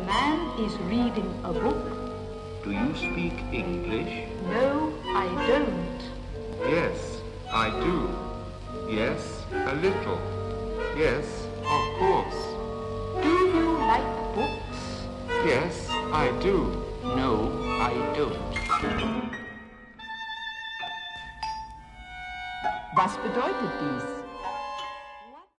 man is reading a book. Do you speak English? No, I don't. Yes, I do. Yes, a little. Yes, of course. Do you like books? Yes, I do. No, I don't. Was bedeutet dies?